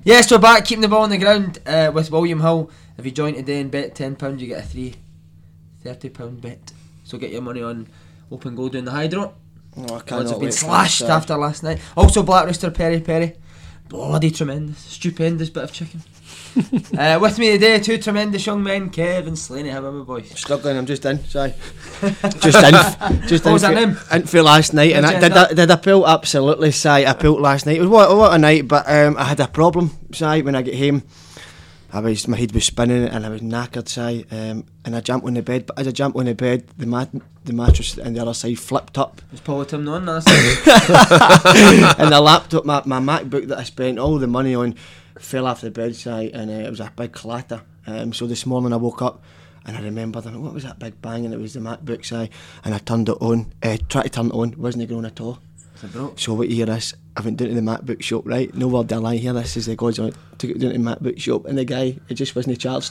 Yes, we're back, keeping the ball on the ground with William Hill. If you join today and bet £10, you get a free £30 bet. So get your money on Open Goal doing the Hydro. Oh, I can't. Odds have been slashed after last night. Also, Black Rooster Peri. Bloody tremendous, stupendous bit of chicken. With me today, two tremendous young men, Kev and Slaney. How are we, boys? Struggling, I'm just in, sorry. Just what was that name? In for last night, and did I pull? Absolutely, I pulled last night. It was what a night, but I had a problem, when I get home. My head was spinning and I was knackered, and I jumped on the bed. But as I jumped on the bed, the mattress on the other side flipped up. Was Paul Tim on that side? And the laptop, my MacBook that I spent all the money on, fell off the bedside, and it was a big clatter. So this morning I woke up and I remembered, what was that big bang? And it was the MacBook side, and I turned it on. Tried to turn it on, wasn't going at all. So what you hear this? I went down to the MacBook shop, right? No word of a lie here. This is the guys on it. Took it down to the MacBook shop, and the guy, it just wasn't charged.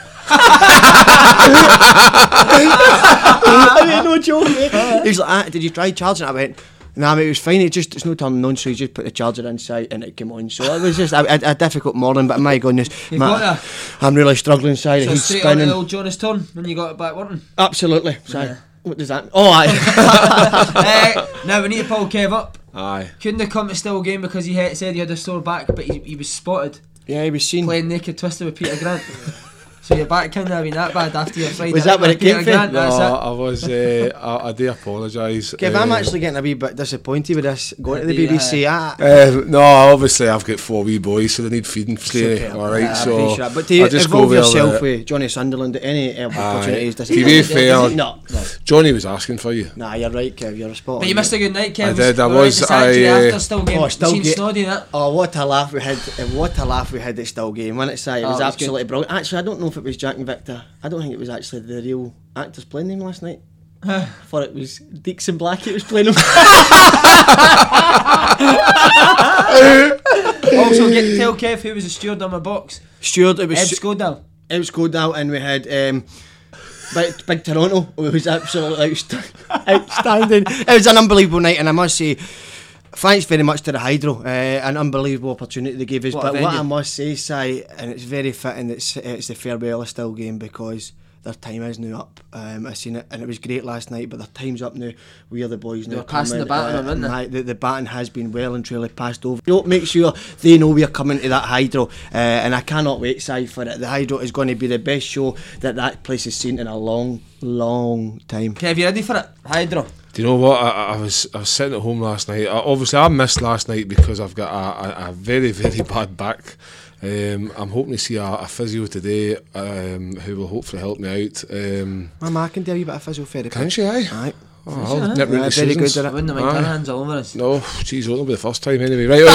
I mean, no joke, mate. He was like, did you try charging it? I went, nah, mate, it was fine. It's no turning on, so you just put the charger inside and it came on. So it was just a difficult morning, but my goodness, I'm really struggling inside. So he's straight spinning. on the old Jonas turn when you got it back working? Absolutely. Sorry. Yeah. What does that? Oh, aye. Now we need to pull Kev up. Aye. Couldn't have come to Still game because he said he had a sore back, but he was spotted. Yeah, he was seen playing Naked Twister with Peter Grant. So your back couldn't have been that bad after your Friday. Was that where it came from? No, I was. I do apologise. Kev, I'm actually getting a wee bit disappointed with this going to the BBC. No, obviously I've got 4 wee boys, so they need feeding. Alright, so but do you involve yourself with Johnny Sunderland at any opportunities? To be fair, no. Johnny was asking for you. Nah, you're right, Kev. You're a spot on. But you missed a good night, Kev. I did. After Still game. Seen Snoddy that. Oh, what a laugh we had! What a laugh we had at Still game. When it was absolutely brilliant. Actually, I don't know if it was Jack and Victor. I don't think it was actually the real actors playing them last night. I thought it was Deeks and Blackie was playing them. Also, tell Kev who was the steward on my box. Steward, it was Ed Scodow. Ed Scodow, and we had Big Toronto. It was absolutely outstanding. It was an unbelievable night, and I must say, thanks very much to the Hydro, an unbelievable opportunity they gave us. What I must say, Si, and it's very fitting, it's the farewell of Still game, because their time is now up. I seen it, and it was great last night, but their time's up now. We are the boys now. They're passing the baton on, weren't they? The baton has been well and truly passed over. Make sure they know we are coming to that Hydro, and I cannot wait, Si, for it. The Hydro is going to be the best show that place has seen in a long, long time. Kev, you ready for it? Hydro. Do you know what? I was sitting at home last night. Obviously, I missed last night because I've got a very, very bad back. I'm hoping to see a physio today who will hopefully help me out. Mama, I can do a wee bit of physiotherapy. Can she, aye? Aye. Oh, I'll nip round to very good Susan's. at it. I wouldn't mind her hands all over us. No, geez, it'll be the first time anyway. Right,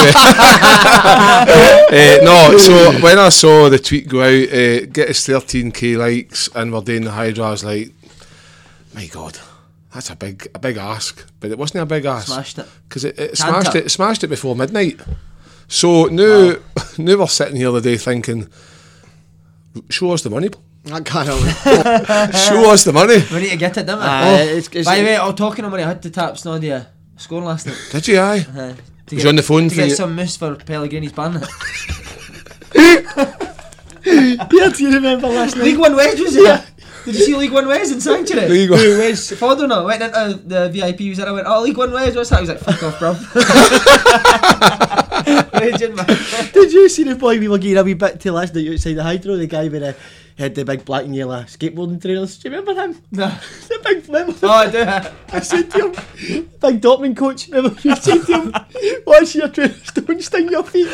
no, so when I saw the tweet go out, get us 13k likes and we're doing the Hydro, I was like, my God. That's a big ask, but it wasn't a big ask. Smashed it. Because it smashed it before midnight. So now we're sitting here the day thinking, show us the money. I can't help Show us the money. We need to get it, don't we? By the way, I was talking about I had to tap Snoddy a score last night. Did you, aye? Was you on the phone to for get some mousse for Pellegrini's banner. Yeah, do you remember last night? League One Wedge was it? Did you see League One Wes in Sanctuary? League One Wes. Father no, went into the VIP, was there, I went, League One Wes, what's that? He was like, fuck off, bruv. Legend, man. Did you see the boy we were getting a wee bit to last night outside the Hydro? The guy with had the big black and yellow skateboarding trailers. Do you remember him? No. The big flip. Oh, I do. I said to him, big Dortmund coach, remember you said to him, watch your trailers, don't sting your feet.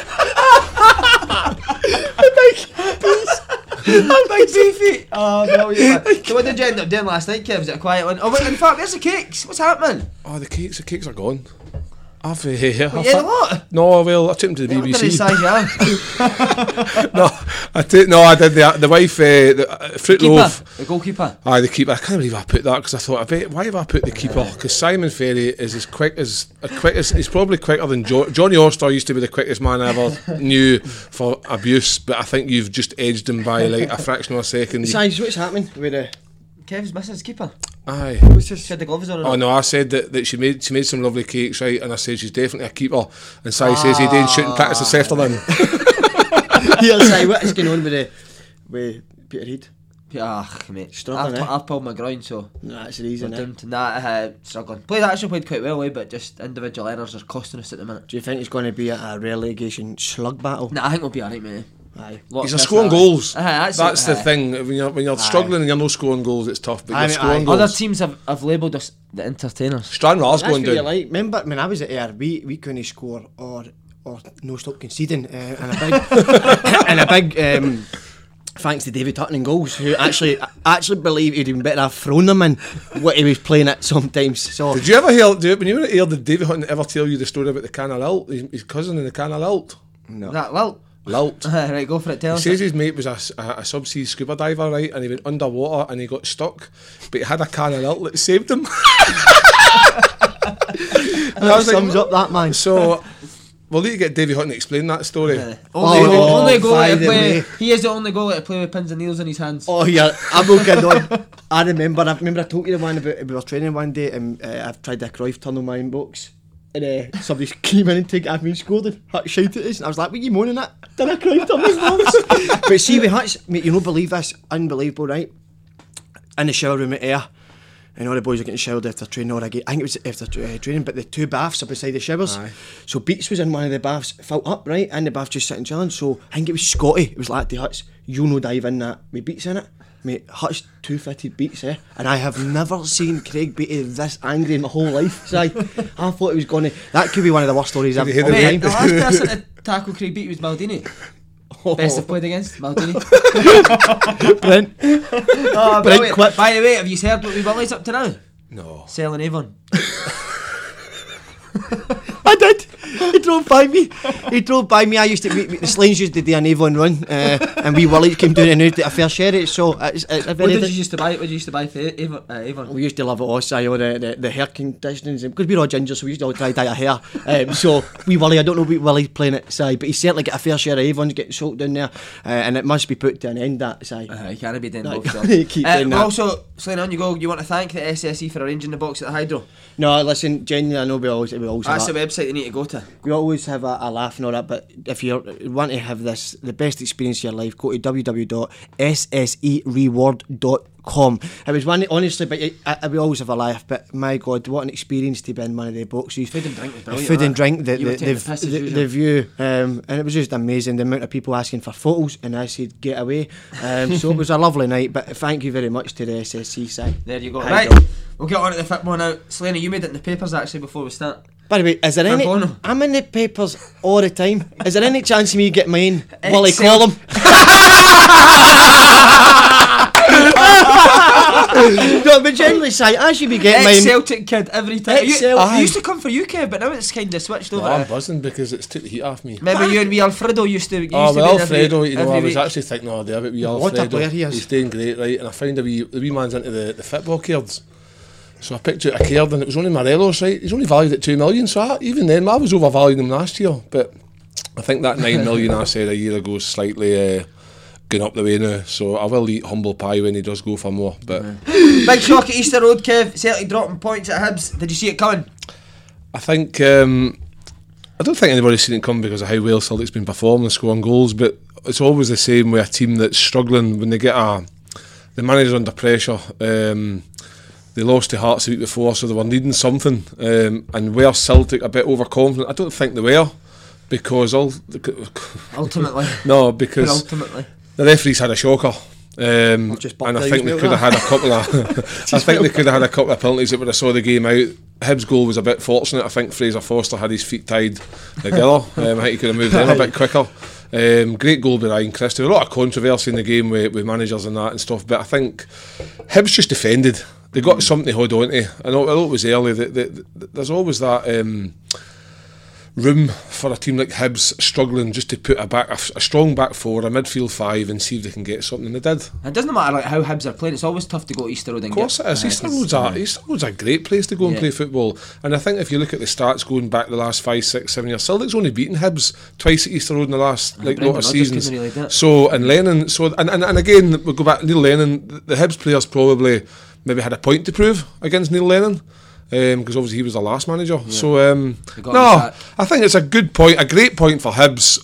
The big piece. Big beefy. Oh, no, yeah. So what did you end up doing last night, Kev? Was it a quiet one? Oh, wait, in fact, where's the cakes? What's happening? Oh, the cakes are gone. I've you had a lot? No, well, I took them to the BBC. I did the wife, the fruit loaf. The goalkeeper. Aye, the keeper. I can't believe I put that because I thought, why have I put the keeper? Because Simon Ferry is as quick as he's probably quicker than Johnny Orster used to be the quickest man I ever knew for abuse, but I think you've just edged him by like a fraction of a second. Besides, what's happening with Kev's missing his keeper. Aye. She had the gloves on. Oh no, I said that she made some lovely cakes, right? And I said she's definitely a keeper. And Si says he didn't shoot and practice this afternoon. Here, say what is going on with Peterhead? Mate. Struggling, I've pulled my groin, so No, that's the reason. we're doomed to that. Struggling. Actually played quite well, but just individual errors are costing us at the minute. Do you think it's going to be a relegation slug battle? Nah, I think we'll be alright, mate. Aye. He's a scoring goals. That's the thing. When you're struggling and you're not scoring goals, it's tough. But you're scoring goals. Other teams have labelled us the entertainers. Stranraer's That's going what you down. like. Remember when I was at Ayr, we couldn't score or no stop conceding, and a big thanks to David Hutton in goals, who actually believe he'd even better have thrown them in what he was playing at sometimes. So Did you ever hear? When you were at Ayr, did David Hutton ever tell you the story about the can of Lilt? His cousin in the can of Lilt. no. That Lilt. Lilt. Right, go for it. Tell He us. says his mate was a subsea scuba diver, right, and he went underwater and he got stuck, but he had a can of Lilt that saved him. That sums up that man. So we'll need to get David Hutton to explain that story. Only goal by to the play. way. He is the only goal to play with pins and needles in his hands. Oh yeah, I'm not kidding on. I remember I told you the one about we were training one day and I've tried the Cruyff turn on my inbox. And somebody came in and took it off me and scored and Hutch shouted at us and I was like, what are you moaning at? Did I cry turn my inbox? But see with Hutch, mate, you don't believe this, unbelievable, right? In the shower room at Ayr, and all the boys are getting showered after training, I think it was after training, but the two baths are beside the showers. Aye. So Beats was in one of the baths, filled up, right, and the bath just sitting chilling. So I think it was Scotty, it was like to Hutch, you'll no dive in that with Beats in it. Mate, Hutch two-footed Beats, and I have never seen Craig Beattie this angry in my whole life. So I thought it was going to, that could be one of the worst stories I've Did you ever hear Mate, heard. the last person to tackle Craig Beattie was Maldini. Best I've played against, Maldini. Brent. Oh, Brent Quip. by the way, have you heard what Willy's up to now? No. Selling Avon. I did. He drove by me. I used to, the Slains used to do an Avon run, and we Willie came down and out at a fair share. So it's a What very. did you used to buy? What did you used to buy for Avon? We used to love it also, all the hair conditionings, because we're all ginger, so we used to all try to dye our hair. So we Willie, I don't know what Willie's playing at side, but he certainly get a fair share of Avon's getting sold down there, and it must be put to an end that side. You can't be doing No, both. you keep doing that. Also, Slane, on you go. You want to thank the SSE for arranging the box at the Hydro. No, listen, genuinely, I know we always That's have the website you need to go to. we always have a laugh and all that, but if you want to have the best experience of your life, go to www.ssereward.com. It was one, honestly, but we always have a laugh, but my God, what an experience to be in one of the boxes. Food and drink was brilliant. Food and drink, You were taking the piss as usual. the view, and it was just amazing, the amount of people asking for photos, and I said, get away. So it was a lovely night, but thank you very much to the SSC side. There you go. Hydro. Right, we'll get on to the football now. Slaney, you made it in the papers actually before we start. By the way, is there Pro any? bono. I'm in the papers all the time. Is there any chance of me getting mine? Willie Excel. Column. No, but generally, say I should be getting mine. Celtic kid every time. Ex-Celtic. You used to come for you, Kev, but now it's kind of switched over. I'm buzzing because it's took the heat off me. Remember you and wee Alfredo used to. Oh, be well, Alfredo, you know, every I was week. actually thinking all day about wee What a Alfredo. player he is. He's doing great, right? And I found the wee man's into the football cards. So I picked out a card and it was only Morelos, right? He's only valued at 2 million, so even then I was overvaluing him last year. But I think that 9 million I said a year ago is slightly going up the way now. So I will eat humble pie when he does go for more. But Big shock at Easter Road, Kev. Celtic dropping points at Hibs. Did you see it coming? I think I don't think anybody's seen it come because of how well Celtic's been performing and scoring goals, but it's always the same with a team that's struggling when they get the manager's under pressure. They lost to Hearts the week before, so they were needing something. And were Celtic a bit overconfident? I don't think they were, because Ultimately. no, But because ultimately. the referees had a shocker. Just And I butt think they things could have out had a couple of I think they could have had a couple of penalties that would have saw the game out. Hibs' goal was a bit fortunate. I think Fraser Foster had his feet tied together. I think he could have moved them a bit quicker. Great goal by Ryan Christie. A lot of controversy in the game with managers and that and stuff, but I think Hibs just defended. They got something to hold on to. I know it was early. There's always that room for a team like Hibs struggling just to put a strong back four, a midfield five, and see if they can get something. And they did. It doesn't matter like how Hibs are playing. It's always tough to go to Easter Road and Of course get. it is. Easter Road's a great place to go and play football. And I think if you look at the stats going back the last 5, 6, 7 years, Celtic's only beaten Hibs twice at Easter Road in the last lot Brendan of Rodgers seasons. couldn't really do it. So and Lennon. So and again we'll go back to Neil Lennon. The Hibs players probably maybe had a point to prove against Neil Lennon. Because obviously he was the last manager. So They got him no, sacked. I think it's a good point, a great point for Hibs.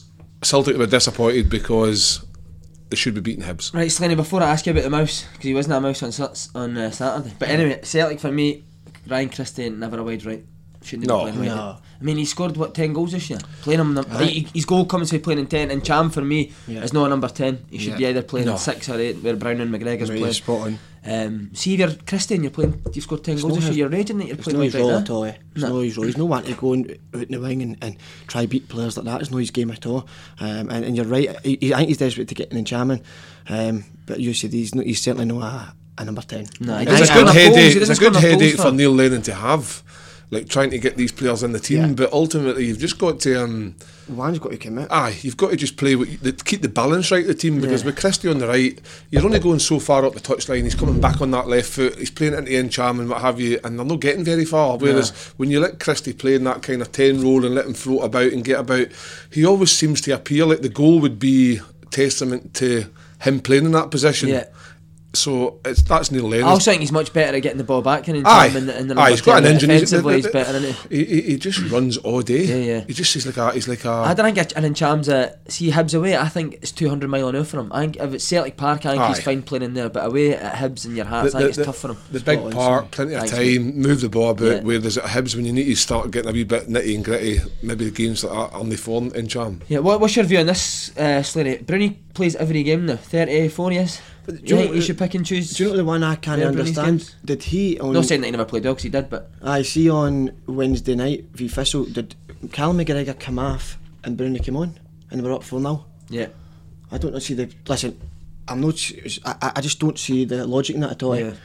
Celtic were disappointed because they should be beating Hibs. Right, Slaney, before I ask you about the mouse, because he wasn't a mouse on Saturday. But anyway, Celtic for me, Ryan Christie never a wide right. Shouldn't have been playing wide. No. I mean, he scored 10 goals this year. Playing him, his goal comes to playing in 10, and Cham for me is not a number 10. He should be either playing in 6 or 8, where Brown and McGregor's playing. Spot on. See if you're Christie and you've scored 10 goals this year, you're raging that you're playing It's wide no right his role at all. It's no his role. He's no one to go out in the wing and try beat players like that. It's not his game at all. And you're right. I think he's desperate to get in and jamming. But you said he's certainly not a number 10. No, It's a good headache. It's a good headache for Neil Lennon to have, like trying to get these players in the team. But ultimately, you've just got to. One's got to commit. You've got to just play keep the balance right. The team, because with Christie on the right, you're only going so far up the touchline. He's coming back on that left foot. He's playing into Cham and what have you, and they're not getting very far. Whereas when you let Christie play in that kind of 10 role and let him float about and get about, he always seems to appear like the goal would be testament to him playing in that position. Yeah. So that's Neil Lennon. I also think he's much better at getting the ball back in Aye, and he's got an engine. Defensively, he's better, isn't he just runs all day. Yeah. He's like a. I don't think and in Cham's see Hibs away. I think it's 200 mile an hour for him. I think if it's Celtic Park, I think he's fine playing in there. But away at Hibs in your hearts, I think it's tough for him. The big park, plenty of time, move the ball about. Where there's at Hibs when you need to start getting a wee bit nitty and gritty. Maybe the games like that aren't they form in Cham. Yeah. What's your view on this, Slaney? Bruni plays every game now. 34 years. Do you think he should pick and choose? Do you know the one I can't understand? Did he? Not saying that he never played well, because he did, but I see on Wednesday night v Thistle. Did Callum McGregor come off and Bruni came on and they were up 4-0? Yeah. I don't see the. Listen, I'm not. I just don't see the logic in that at all. Yeah.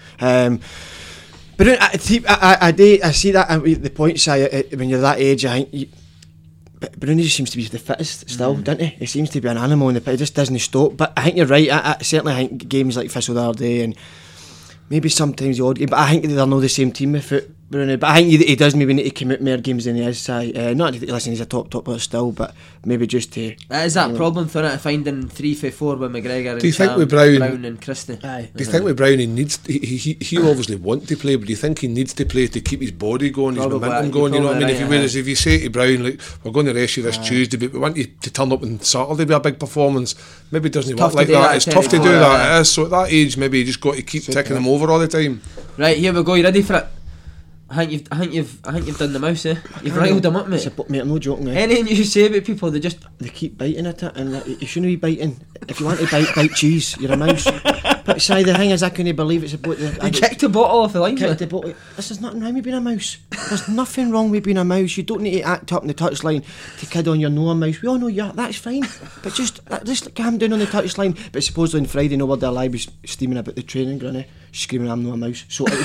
But I see that the point. When you're that age, I think. But Bruni just seems to be the fittest still, doesn't he? He seems to be an animal in the pit. He just doesn't stop. But I think you're right. I certainly think games like Thistle the other day and maybe sometimes the odd game, but I think they're not the same team with it, Bruni. But I think he does maybe need to commit more games than he is. Not to listen, he's a top player still, but maybe just to. Is that problem for it, finding 3-4 with McGregor and do you think Cham, with Brown and Christie? Aye. Do you think with Brown he needs he'll obviously want to play, but do you think he needs to play to keep his body going, his momentum going? You know what I mean? Right, if you say to Brown, like, we're going to rest you this Tuesday, but we want you to turn up on Saturday with a big performance, maybe it doesn't work like that. It's tough to do that. It is. So at that age, maybe you just got to keep ticking him over all the time. Right, here we go. You ready for it? I think you've done the mouse, eh? You've riled them up, mate. Mate, I'm not joking. Anything you say about people, they keep biting at it, and you shouldn't be biting. If you want to bite cheese, you're a mouse. But see, the thing is, I couldn't believe it's about the. You kicked the bottle off the line. Kicked the bottle. There's nothing wrong with being a mouse. There's nothing wrong with being a mouse. You don't need to act up in the touchline to kid on you're no a mouse. We all know you're. That's fine. But just calm down on the touchline. But supposedly on Friday, nobody alive was steaming about the training ground, screaming, "I'm no a mouse." So it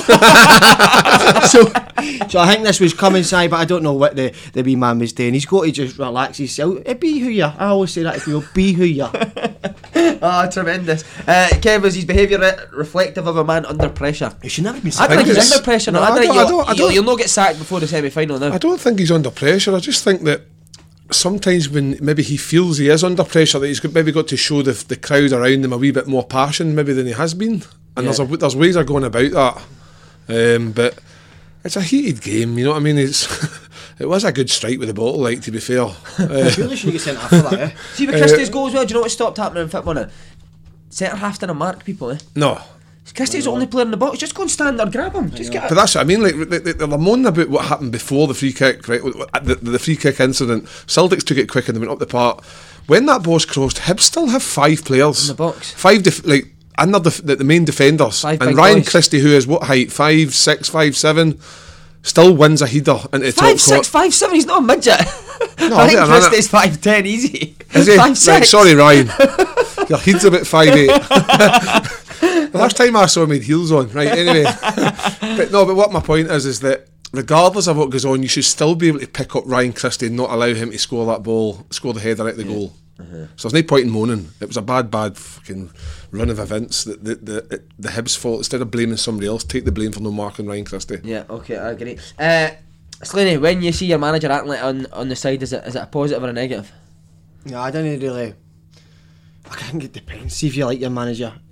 was. So I think this was coming side, but I don't know what the wee man was doing. He's got to just relax himself. Be who you are. I always say that to people. Be who you are. Oh, tremendous. Kev, was his behaviour reflective of a man under pressure? He should never be. I don't think he's under pressure. No, You'll not get sacked before the semi-final now. I don't think he's under pressure. I just think that sometimes when maybe he feels he is under pressure, that he's maybe got to show the crowd around him a wee bit more passion maybe than he has been. And there's ways of going about that. But it's a heated game, you know what I mean? It was a good strike with the bottle, like, to be fair. Surely should get sent off for that, See, with Christie's goal as well, do you know what stopped happening in football now? Centre half didn't mark people, No. Christie's the only player in the box. Just go and stand there, grab him. But that's what I mean. Like they're moaning about what happened before the free kick, right? The free kick incident. Celtics took it quick and they went up the park. When that ball's crossed, Hibs still have 5 players in the box. 5 under the main defenders. 5 and Ryan Christie, who is what height? 5'6", 5'7", still wins a header into the top court. 5'6", 5'7", he's not a midget. No, I think Christie's 5'10", easy. Is he? 5'6". Right, sorry, Ryan. Your head's about 5'8". The last time I saw him, he had heels on. Right, anyway. But what my point is that regardless of what goes on, you should still be able to pick up Ryan Christie and not allow him to score that ball, score the header at the goal. So there's no point in moaning. It was a bad fucking run of events. The Hibs' fault. Instead of blaming somebody else, take the blame for no marking Ryan Christie. Yeah, okay, I agree. Slaney, when you see your manager acting like on the side, is it a positive or a negative? No, I don't really. I think it depends. See if you like your manager.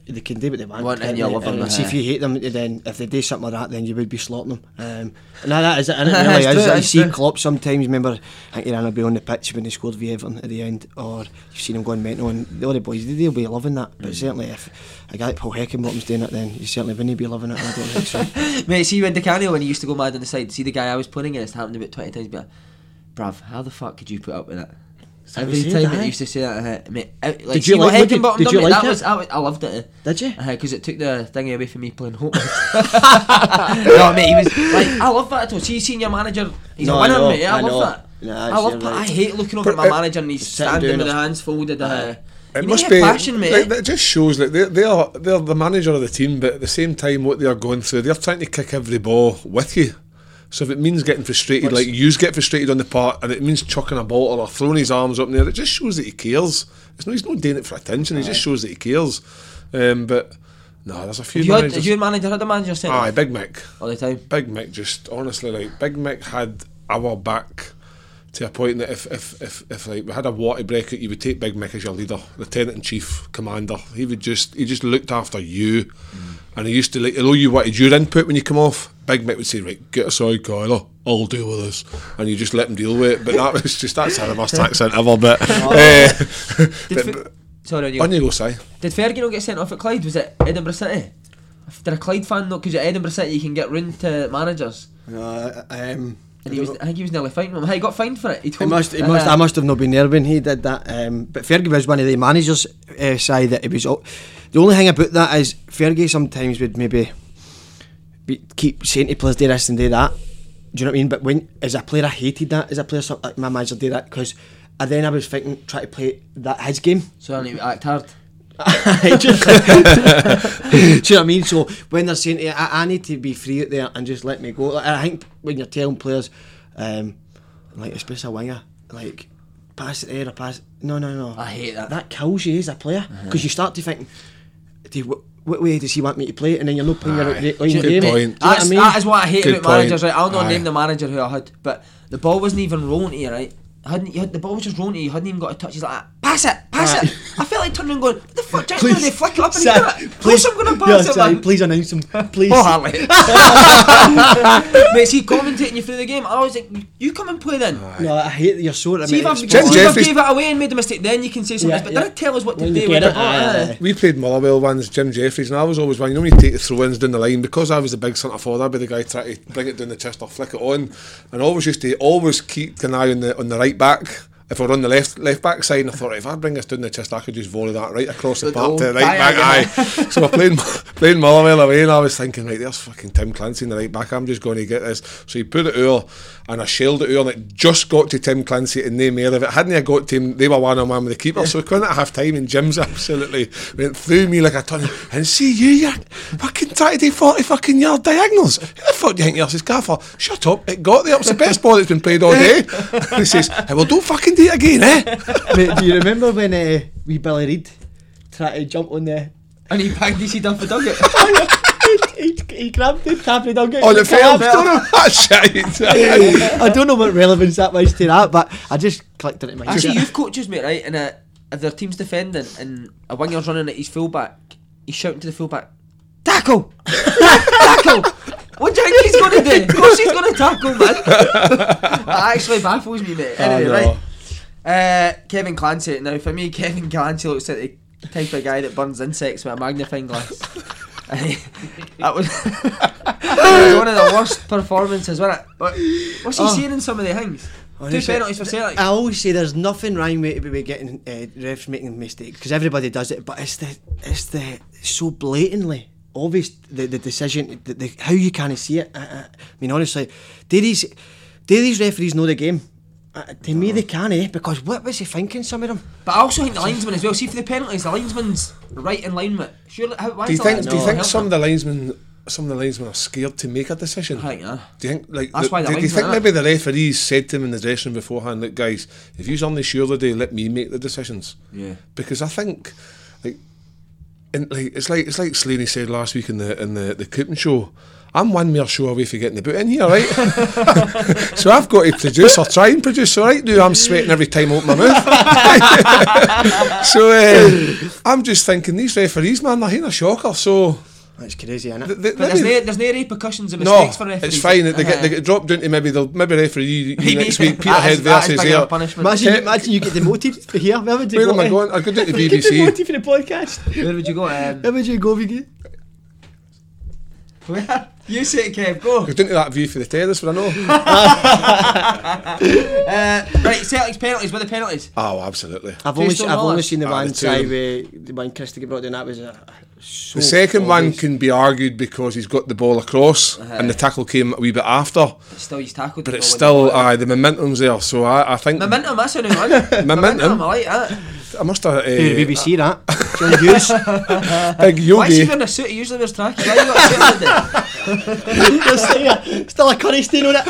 they can do what they want. Want and you love them, and see if aye. you hate them, then if they do something like that, then you would be slaughtering them. And that is it, and it really It's is. true, You it's see true. Klopp sometimes. Remember, I think you're be on the pitch when they scored v Everton at the end, or you've seen him going mental, and the other boys they'll be loving that. But certainly, if a guy like Paul Heckingbottom's doing it, then you certainly wouldn't be loving it. I don't think so. Mate, see when DiCanio, when he used to go mad on the side, see the guy I was putting against happened about 20 times, be like, bruv, how the fuck could you put up with it? that what Every he time said, it aye? used to say that, mate. Like, Did see you what like- Heckingbottom did done, you mate, like that it? was, I loved it. Did you? Because it took the thing away from me playing hope. No, mate, he was like, I love that at all. See, seeing your manager, he's No, a I winner, know, mate. I I love know. that. Nah, I love. you're I right. hate looking over at my manager and he's Sitting standing doing with it. the hands folded. It You must need be passion, mate. like, that just shows that they're the manager of the team, but at the same time, what they're going through, they're trying to kick every ball with you. So if it means getting frustrated, like you get frustrated on the part, and it means chucking a ball or throwing his arms up in the air, it just shows that he cares. He's not doing it for attention. He just shows that he cares. But no, there's a few managers. Did your manager had a manager saying Aye, Big Mick. all the time? Big Mick just honestly, like, Big Mick had our back to a point that if like we had a water breakout, you would take Big Mick as your leader, lieutenant in chief, commander. He just looked after you, and he used to, like, although you wanted your input when you come off, Big Mick would say, right, get aside, Kyler, I'll deal with this, and you just let him deal with it. But that was just, that's the worst accent ever. But Sorry, you on you go, Si. Did Fergie not get sent off at Clyde? Was it Edinburgh City? Did a Clyde fan know? Because at Edinburgh City you can get round to managers. And he was, I think he was nearly fined him. He got fined for it. He told I must have not been there when he did that. But Fergie was one of the managers side that it was. The only thing about that is Fergie sometimes would maybe keep saying to players, do this and do that. Do you know what I mean? But when as a player, I hated that. As a player, like my manager did that because I was thinking, try to play that his game. So I need to act hard. Do you know what I mean? So when they're saying to you, I need to be free out there and just let me go. Like, I think when you're telling players, like especially a winger, like pass it there or pass. No. I hate that. That kills you as a player because you start to think, what way does he want me to play? And then you're not playing your Good game. point. Do you know what I mean? That is what I hate Good about managers, point. right? I'll not Aye. name the manager who I had, but the ball wasn't even rolling to you, right? The ball was just rolling to you, you hadn't even got a touch. He's like, pass it. I felt like turning and going, what the fuck, Jack, Please, they flick it up and Sir, he did it. Of course I'm going to pass it, man. please announce him. Please. Oh, Harley. Mate, see, commentating you through the game, I was like, you come and play then. No, I hate that you're so. See if I've Jeffries- gave it away and made a mistake, then you can say something. Yeah, But yeah. don't tell us what to When do you with get the it, ball. aye. We played Motherwell once, Jim Jeffries, and I was always one. You know when you take the throw-ins down the line, because I was the big centre forward, I'd be the guy trying to bring it down the chest or flick it on, and I always used to keep an eye on the right back. If we're on the left back side, and I thought, if I bring this down the chest, I could just volley that right across the The park to the goal. right back. Aye, Aye. So we're playing Motherwell away, and I was thinking, right, there's fucking Tim Clancy in the right back. I'm just going to get this. So he put it over, and I shelled it over, and it just got to Tim Clancy, and no more of it. Hadn't I got to him, they were 1-on-1 with the keeper. So we went at half time, and Jim's absolutely went through me like a ton. And see you're fucking trying to do 40 fucking yard diagonals. Who the fuck do you think yours is, Gaffer? Shut up, it got there. It's the best ball that's been played all day. And he says, hey, well, don't fucking do it again, eh? Mate, do you remember when wee Billy Reid tried to jump on the? And he banged his head off the dugget. he grabbed the tappy dugget. On the field, that's shite. I don't know what relevance that was to that, but I just clicked on it in my head. Actually, youth coaches, mate, right? And if their team's defending and a winger's running at his fullback, he's shouting to the fullback, tackle! Tackle! What do you think he's going to do? Of course he's going to tackle, man. That actually baffles me, mate. Anyway, no. right. Kevin Clancy. Now, for me, Kevin Clancy looks like the type of guy that burns insects with a magnifying glass. That was one of the worst performances, wasn't it? What's he saying in some of the things? Two penalties for Celtic. I always say there's nothing wrong with getting refs making mistakes because everybody does it, but it's the so blatantly obvious the decision, the how you can't see it. I mean, honestly, do these referees know the game? To me, they can't, because what was he thinking? Some of them. But I also think the linesman as well. See, for the penalties, the linesman's right in line with. Surely, why Do you is the think? linesman Do you think helping some of him? the linesmen are scared to make a decision? I think, yeah. Do you think like? That's why the do you linesmen think are. maybe the referees said to him in the dressing room beforehand, "Look, guys, if you're only sure the day, let me make the decisions." Yeah. Because I think, it's like Slaney said last week in the Coopen show. I'm one more show away from getting the boot in here, right? So I've got to produce or try and produce. So right now I'm sweating every time I open my mouth. So I'm just thinking, these referees, man, they're hitting a shocker. So That's crazy, isn't it? But there's no repercussions of no, mistakes for referees. it's fine. They get dropped down to maybe referee next week. Peterhead versus here. Imagine you get demoted for here. Where would you Where go? am I going? I'd go down to You get BBC. demoted for the podcast. Where would you go? Where would you go, Vicky? Where? You say it, Kev. Go. Go down to that view for the terrace, but I know. Right, Celtic's penalties. What are the penalties? Oh, absolutely. I've only Wallace. seen the Ah, one the two. side where the one Christie brought in. That was so The second one obvious. can be argued because he's got the ball across and the tackle came a wee bit after. It's still he's tackled. But the it's ball still, the momentum's there. So I think momentum. That's a new one. Momentum. I like that. I must have Hey, the BBC that. John Hughes. big Why is he Yogi. wearing a suit? He usually wears trackies. Why you got a suit on it? Still a curry stain on it.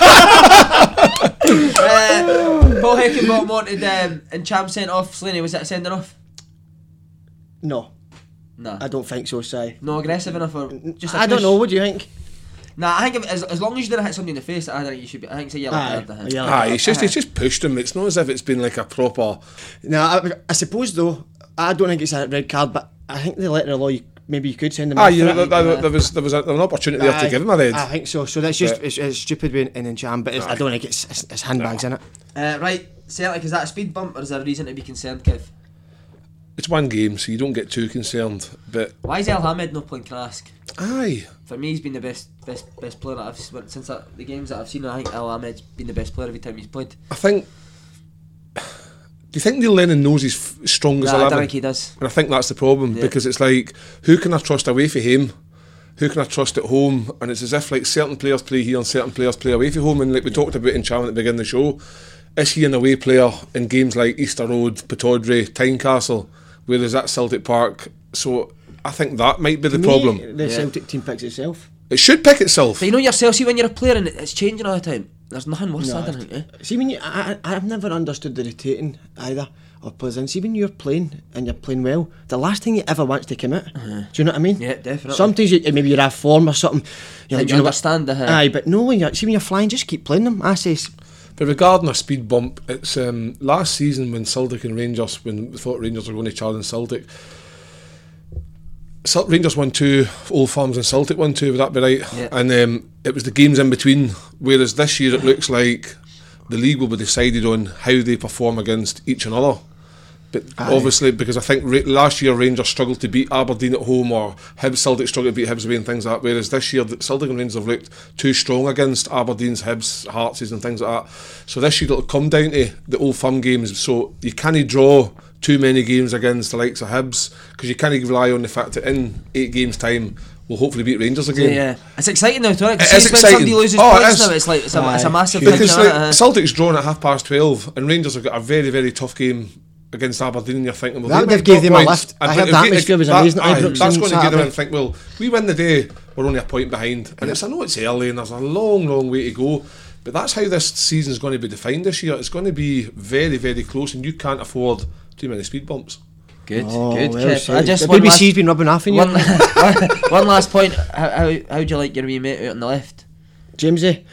Paul Heckenbottom wanted and Cham sent off Slaney. Was that a sending off? No, Nah. I don't think so, Si. No aggressive enough or just a I don't push? know, what do you think? Nah, I think as long as you didn't hit somebody in the face, I think you should be. I think it's a yellow card to him. yeah. He's just pushed him. It's not as if it's been like a proper. No, I suppose though, I don't think it's a red card, but I think the letter of law, maybe you could send him off for it. There was an opportunity there to give him a red. I think so. So that's just it's stupid being in Cham, but I don't think it's handbags in it. Right, Celtic, is that a speed bump or is there a reason to be concerned, Kev? It's one game, so you don't get too concerned. But Why is El Hamid not playing Krask? aye, For me, he's been the best player that I've since the games that I've seen. I think El Hamid's been the best player every time he's played. I think. Do you think Neil Lennon knows he's strong as Nah, I 11? don't think he does. And I think that's the problem because it's like, who can I trust away from him? Who can I trust at home? And it's as if like certain players play here and certain players play away from home. And like we talked about in Cham at the beginning of the show, is he an away player in games like Easter Road, Pittodrie, Tynecastle, whereas at Celtic Park? So I think that might be the problem. The Celtic team picks itself. It should pick itself. But you know yourself, see when you're a player and it's changing all the time. There's nothing worse than that, eh? See, when I've never understood the rotating either of players in. See, when you're playing and you're playing well, the last thing you ever want is to commit. Do you know what I mean? Yeah, definitely. Sometimes maybe you're off form or something. You're Like, do you know what? understand the Aye, but no, when you're flying, just keep playing them. I say, But regarding a speed bump, it's last season when Celtic and Rangers, when we thought Rangers were going to challenge Celtic, Rangers won 2, Old Firms and Celtic won 2, would that be right? Yeah. And it was the games in between, whereas this year it looks like the league will be decided on how they perform against each another. But obviously, because I think last year Rangers struggled to beat Aberdeen at home, or Celtic struggled to beat Hibs away and things like that, whereas this year Celtic and Rangers have looked too strong against Aberdeen's, Hibs, Hearts and things like that. So this year it'll come down to the Old Firm games, so you can't draw too many games against the likes of Hibs, because you can't rely on the fact that in 8 games time we'll hopefully beat Rangers again. Yeah, it's exciting now, too. It is When exciting. somebody loses Oh, it points is. now, it's like it's a massive thing. Because you know, like, Celtic's drawn at 12:30 and Rangers have got a very, very tough game against Aberdeen, and you're thinking, well, That they would might give drop them a points. lift. I And heard if the they- atmosphere was that- amazing at aye, Ibrox that's on going to give them Saturday. and think, well, we win the day, we're only a point behind. And I know it's early and there's a long, long way to go, but that's how this season's going to be defined this year. It's going to be very, very close, and you can't afford too many speed bumps. Good, Oh, good. well Kev. said. Just The one BBC's been rubbing off on you. one last point. How do you like your wee mate out on the left? Jamesy.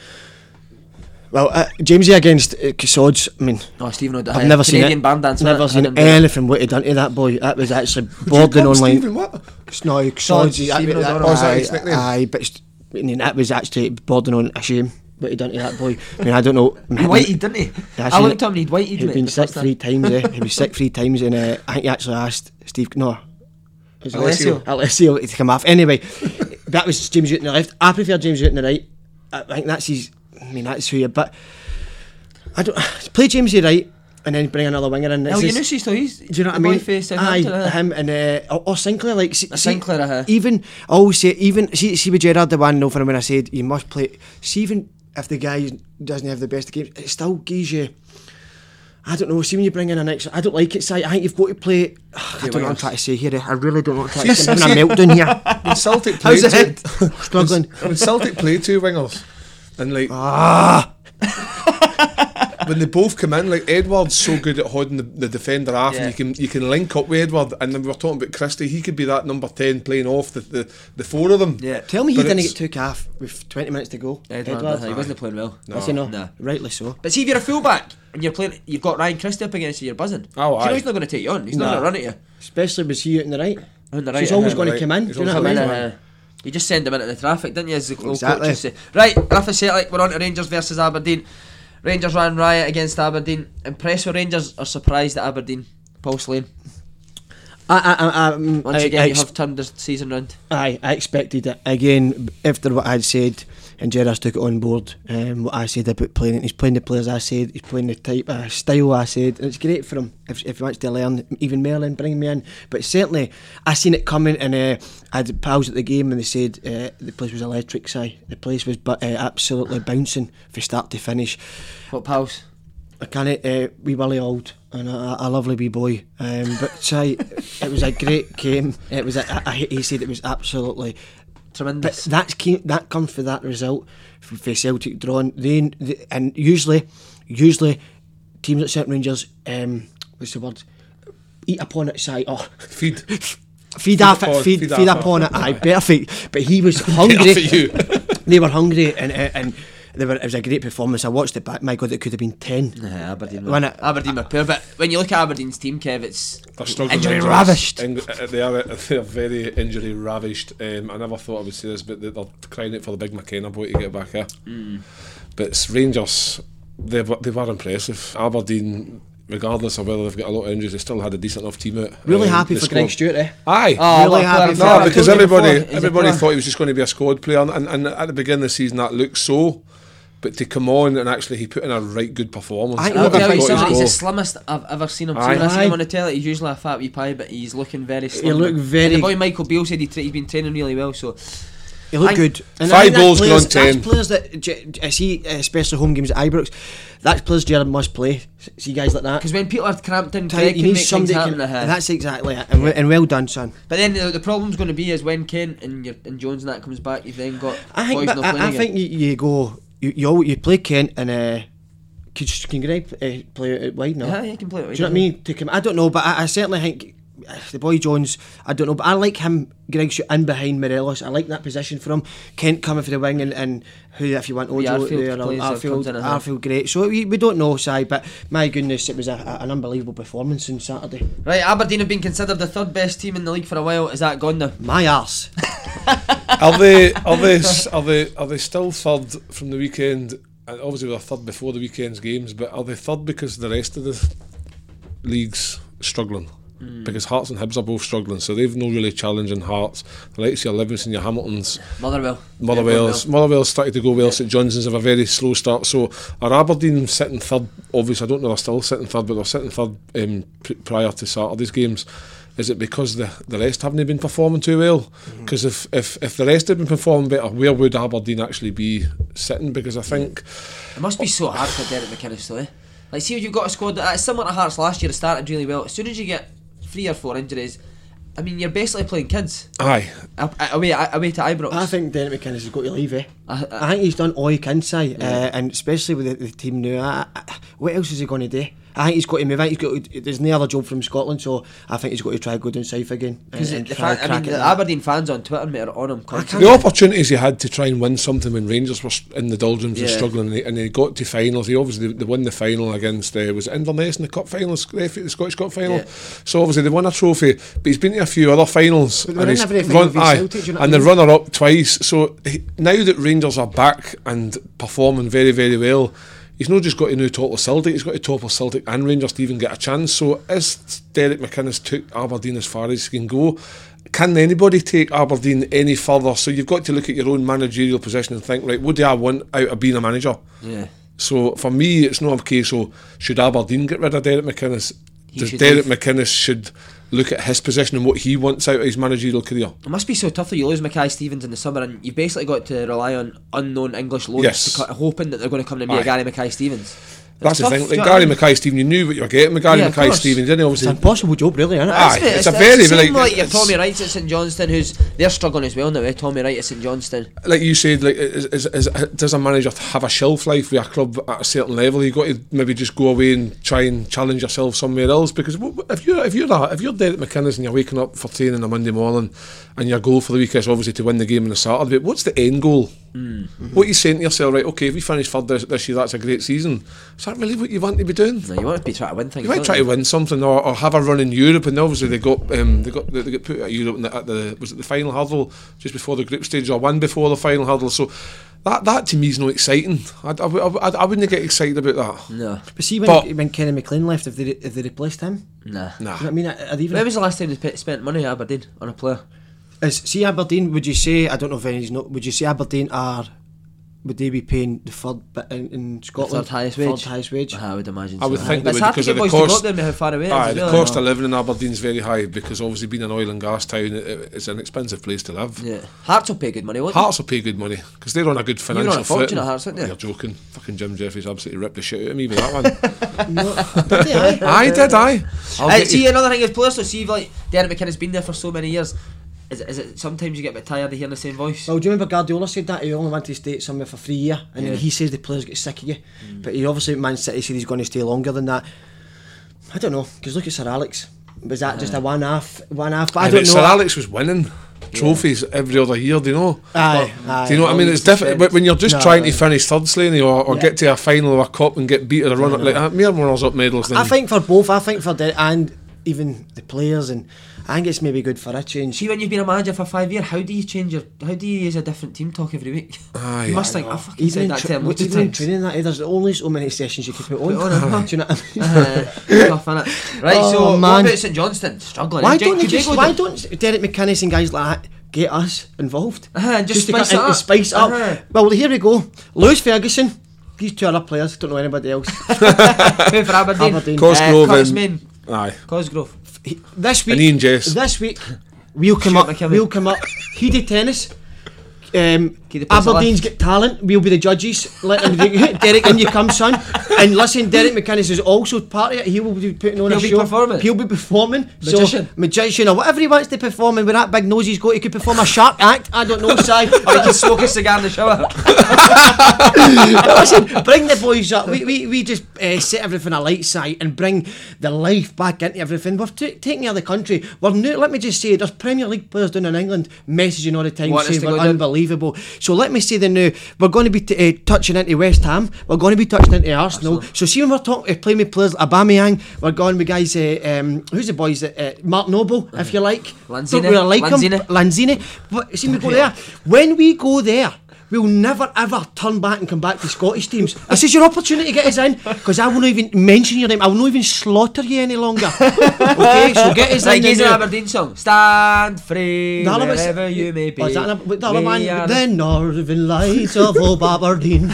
Well, Jamesy against Cassods, I mean, Oh, Stephen O'Donnell. I've never seen Canadian it. band dance. Never seen anything what he done to that boy. That was actually bordering on like. Stephen, what? No, Sods, Cassods. Stephen O'Donnell. Oh, is that his nickname? Aye, but I mean, that was actually bordering on a shame what he done to that boy. I mean, I don't know. He whited, didn't he? Yeah, I seen looked it. at him and he'd whited. He'd mate, been the sick first time. 3 times, He was sick 3 times, and I think he actually asked Steve. No. Was it Alessio to come off. Anyway, that was James Newton on the left. I prefer James Newton on the right. I think that's his. I mean, that's who you. But I don't play James right and then bring another winger in. Oh, you know she's still he's. Do you know what I mean? Aye, him and or Sinclair. Like Sinclair, even I always say see with Gerrard the 1-0 for him when I said you must play. See, even if the guy doesn't have the best games, it still gives you. I don't know. See, when you bring in an extra, I don't like it. I think you've got to play. I don't know what I'm trying to say here. I really don't know what I'm trying to say. I'm having a meltdown here. When Celtic How's played the head? Struggling. when Celtic played 2 wingers, and like when they both come in, like Edward's so good at holding the defender off, Yeah. and you can link up with Edward. And then we were talking about Christie, he could be that number 10 playing off the four of them. Yeah. Tell me he But didn't it's- get took half with 20 minutes to go. Edward, he wasn't playing well. Is he not? No. Rightly so. But see, if you're a fullback and you're playing, you've got Ryan Christie up against you, you're buzzing. Oh, You know aye. he's not going to take you on. He's not Nah. going to run at you. Especially was he out on the right. On the So right, he's always uh, going to right. come in. He's Do you know what I always mean? going You just send him into the traffic, didn't you? As the old Exactly. coaches say. Right, Rafa Celtic, we're on to Rangers versus Aberdeen. Rangers ran riot against Aberdeen. Impressed with Rangers or surprised at Aberdeen? Paul Slane. Once again, you have turned the season round. I expected it again after what I'd said, and Gerrard's took it on board. What I said about playing it, he's playing the players I said, he's playing the type of style I said, and it's great for him if he wants to learn. Even Merlin, bring me in. But certainly, I seen it coming, and I had pals at the game, and they said the place was electric. The place was absolutely bouncing from start to finish. What pals? I can't. Wee Willie Old and a lovely wee boy. But it was a great game. It was. He said it was absolutely Tremendous. But that comes for that result for Celtic drawing. And usually teams like St Rangers, what's the word? Eat upon it. Feed upon it. Aye, perfect. But he was hungry. They were hungry, and it was a great performance. I watched it back. My God, it could have been 10. Aberdeen were poor. But when you look at Aberdeen's team, Kev, it's They're struggling. injury ravished. They're very injury ravished. I never thought I would say this, but they're crying out for the big McKenna boy to get back here. But it's Rangers, they were impressive. Aberdeen, regardless of whether they've got a lot of injuries, they still had a decent enough team out. Really happy the for Greg Stewart, eh? Aye. Really happy for No, him. because I told you everybody before, he's a player. thought he was just going to be a squad player, and at the beginning of the season that looked so. But to come on and actually he put in a right good performance. I I'll Look, tell you got his something, he's goal. the slimmest I've ever seen him. See, Aye. when I seen him Aye. on the telly, he's usually a fat wee pie, but he's looking very slim. He looked very- And the boy Michael Beale said he's been training really well, so He looked Aye. good. And 5 I think that's goals, players- gone 10. That's players that I see, especially home games at Ibrox. That's players Gerrard must play. See guys like that. because when people are cramped in, You Greg can need make things somebody happen. can, that's exactly it. And well done, son. But then the problem's going to be is when Kent and Jones and that comes back, you've then got I think, boys but not playing I again. think you go. You play Kent and can Greg play it wide now? Yeah, he can play it. Do you know what I mean? I don't know, but I certainly think the boy Jones, I don't know, but I like him, Greg, shoot in behind Morelos. I like that position for him. Kent coming for the wing, and who, if you want Ojo Arfield there, plays, comes in, Arfield great. So we don't know, Si, but my goodness, it was an unbelievable performance on Saturday. Right, Aberdeen have been considered the third best team in the league for a while. Is that gone now? My arse. Are they still third from the weekend? And obviously they're third before the weekend's games, but are they third because the rest of the league's struggling? Because Hearts and Hibs are both struggling, so they've no really challenging Hearts. The likes of your Livingston, your Hamiltons, Motherwell's started to go well. St Johnson's have a very slow start. So are Aberdeen sitting third? Obviously, I don't know they're still sitting third, but they're sitting third prior to Saturday's games. Is it because the rest haven't been performing too well? Because if the rest had been performing better, where would Aberdeen actually be sitting? Because I think It must be so hard for Derek McInnes though, eh? Like, see if you've got a squad that's similar to Hearts last year. It started really well. As soon as you get 3 or 4 injuries, I mean, you're basically playing kids. aye. Away to Ibrox. I think Derek McInnes has got to leave, eh? I think he's done all he can, Si, and especially with the team now. What else is he going to do? I think he's got to move. There's no other job from Scotland, so I think he's got to try and go down south again. Because and the try fan, crack it the there. Aberdeen fans on Twitter, mate, are on him constantly. The opportunities he had to try and win something when Rangers were in the doldrums and Yeah. struggling, and he got to finals. He obviously they won the final against was it Inverness in the cup final, the Scottish Cup final. Yeah. So obviously they won a trophy, but he's been to a few other finals, But they were in every final with Celtic, do you know what and I the mean? runner up twice. So now that Rangers are back and performing very, very well, he's not just got to now topple Celtic, he's got to topple Celtic and Rangers to even get a chance. So as Derek McInnes took Aberdeen as far as he can go, can anybody take Aberdeen any further? So you've got to look at your own managerial position and think, right, what do I want out of being a manager? Yeah. So for me, it's not a case of should Aberdeen get rid of Derek McInnes? He should Derek leave. McInnes should look at his position and what he wants out of his managerial career. It must be so tough that you lose Mackay Stevens in the summer and you've basically got to rely on unknown English loans Yes. hoping that they're going to come and be a Aye. Gary Mackay Stevens. That's the tough, thing. do Like you know Gary what I mean? Mackay-Steven, you knew what you were getting with Gary Yeah, of course. Mackay-Steven. Didn't he? It's Obviously, an impossible job, really, isn't it? Aye, It's it's a the very, same like, your it's- Tommy Wrights at St Johnstone, who's they're struggling as well now. Tommy Wright at St Johnstone. like you said, like does a manager have a shelf life with a club at a certain level? You got to maybe just go away and try and challenge yourself somewhere else. Because if you're Derek McInnes and you're waking up for training on a Monday morning, and your goal for the week is obviously to win the game on the Saturday, but what's the end goal? What are you saying to yourself? Right, okay, if we finish third this year, that's a great season. Is that really what you want to be doing? No, you want to be trying to win things. You might don't try to win something or have a run in Europe, and obviously they got put at Europe at the was it the final hurdle just before the group stage or one before the final hurdle. So that to me is not exciting. I wouldn't get excited about that. No, But see, But- when Kenny McLean left, if they replaced him, nah. Nah. you know what I mean? Are they even? When was the last time they spent money at Aberdeen on a player? See Aberdeen, would you say, I don't know if anybody's not, would you say Aberdeen would they be paying the third bit in Scotland? Third highest wage? Third highest wage. I would imagine. I would so. think they But it's would hard to because get of the boys to go cost. up there and how far away it is Aye, as the well, cost you of know. living in Aberdeen is very high because obviously being an oil and gas town, it's an expensive place to live. Yeah, Hearts will pay good money, won't they? Hearts will pay good money because they're on a good financial on a fortune footing. at Hearts, aren't you? You're joking. Fucking Jim Jeffries absolutely ripped the shit out of me with that one. Did they, aye? I did, aye. See, another thing is players. So see, like Derek McInnes been there for so many years. Is it sometimes you get a bit tired of hearing the same voice? Well, do you remember Guardiola said that he only went to stay somewhere for 3 years, and then he says the players get sick of you. But he obviously Man City said he's going to stay longer than that. I don't know, because look at Sir Alex. Was that just a one-off? But I don't know. Sir Alex was winning trophies every other year, do you know? Aye, But, aye. do you know what I mean? It's different when you're just No, trying to aye. finish third, Slaney, or get to a final of a cup and get beat or a run up like mere runners up medals. Than I think for both. I think for and even the players, and I think it's maybe good for a change. See, when you've been a manager for 5 years, how do you use a different team talk every week? Aye. You must think, I fucking Even said in, that to him loads of even in times. training that, there's only so many sessions you can put on. Do you know what I mean? Tough, innit? Right, Oh, so man. what about St Johnston? Struggling. Why eh? don't you Could they just? go Why down? don't Derek McInnes and guys like that get us involved? And just to spice get- it and up. spice it up. Well, here we go. Lewis Ferguson. These two other players. Don't know anybody else. Who for Aberdeen? Aberdeen. Cosgrove Curtis and- Main. Aye. Cosgrove. This week. And Ian Jess. This week. We'll come Stuart up. McKimmon. We'll come up. He did tennis. the place Aberdeen's alive. got talent. We'll be the judges. Let them do Derek, in you come, son. And listen, Derek McInnes is also part of it. He will be putting on He'll a be show. performing. He'll be performing. Magician. So, magician or whatever he wants to perform. And with that big nose he's got, he could perform a shark act. I don't know, Si. Or you can smoke a cigar in the shower. Listen, bring the boys up. We just set everything alight, Si, and bring the life back into everything. We're taking out of the country. We're new. Let me just say, there's Premier League players down in England messaging all the time Want us saying to we're go down? unbelievable. So let me say the new. We're going to be touching into West Ham. We're going to be touching into Arsenal. So see when we're talking playing with players like Aubameyang, we're going with guys. Who's the boys? Mark Noble, if you like. Lanzini. Don't really like Lanzini. him. Lanzini. But see, we go there. When we go there, we'll never ever turn back and come back to Scottish teams. This is your opportunity to get us in, because I won't even mention your name. I will not even slaughter you any longer. Okay, so get us Like in. he's an now. Aberdeen song. Stand free The other one's- wherever you may be. Oh, is that the other We one? are The Northern Lights of Old Aberdeen.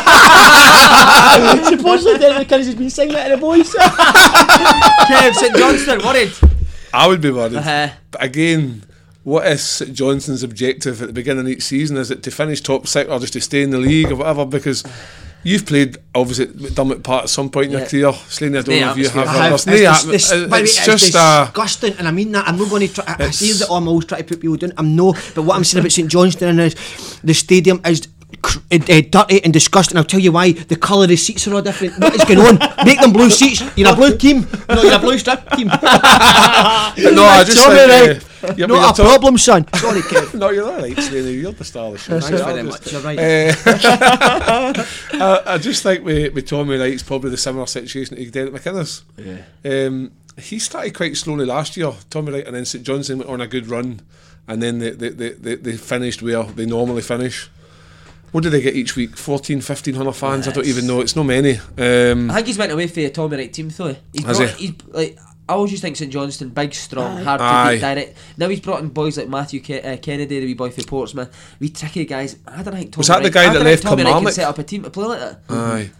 Supposedly Derek McInnes has been singing that in a voice. Kev, St Johnston, worried. I would be worried. Uh-huh. But again, what is St Johnston's objective at the beginning of each season? Is it to finish top six or just to stay in the league or whatever? Because you've played, obviously, at McDermott Park at some point in your career. Slaney, I don't know if you have. I have. It's just disgusting, and I mean that. I'm not going to try. I see that I'm always trying to put people down. I'm no, but what I'm saying about St Johnston is the stadium is dirty and disgusting. I'll tell you why. The colour of the seats are all different. What is going on? Make them blue seats. You're a blue team. No, you're a blue strip team. No, I just Tell me think, right. yeah, but Not a you're talk- problem, son. Sorry, Kev. No, you're all right, Slaney. You're the star of the show. Thanks very much. You're right. I just think with Tommy Wright's probably the similar situation to Derek McInnes. Yeah. He started quite slowly last year, Tommy Wright, and then St Johnstone went on a good run, and then they finished where they normally finish. What do they get each week? 1,400-1,500 fans? I don't even know. It's not many. I think he's went away for a Tommy Wright team though. Has he? He's like, I always just think St Johnston, big, strong, hard to Aye. beat, direct. Now he's brought in boys like Matthew Kennedy, the wee boy for Portsmouth. We tricky guys. I don't think Tommy Was that the Wright- guy I that don't left think Tommy Wright can Kilmarnock? set up a team to play like that. Aye.